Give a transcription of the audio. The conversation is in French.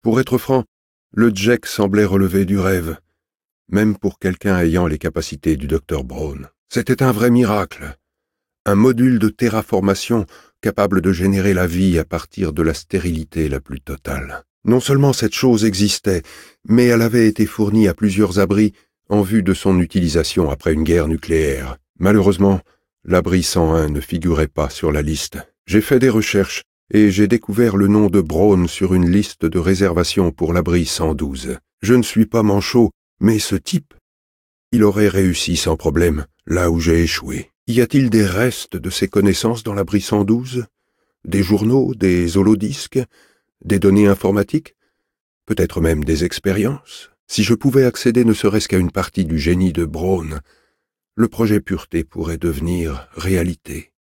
Pour être franc, le Jack semblait relever du rêve, même pour quelqu'un ayant les capacités du Dr Brown. C'était un vrai miracle, un module de terraformation capable de générer la vie à partir de la stérilité la plus totale. Non seulement cette chose existait, mais elle avait été fournie à plusieurs abris en vue de son utilisation après une guerre nucléaire. Malheureusement, l'abri 101 ne figurait pas sur la liste. J'ai fait des recherches et j'ai découvert le nom de Brown sur une liste de réservation pour l'abri 112. Je ne suis pas manchot, mais ce type, il aurait réussi sans problème, là où j'ai échoué. Y a-t-il des restes de ses connaissances dans l'abri 112? Des journaux, des holodisques, des données informatiques? Peut-être même des expériences? Si je pouvais accéder ne serait-ce qu'à une partie du génie de Brown, le projet Pureté pourrait devenir réalité.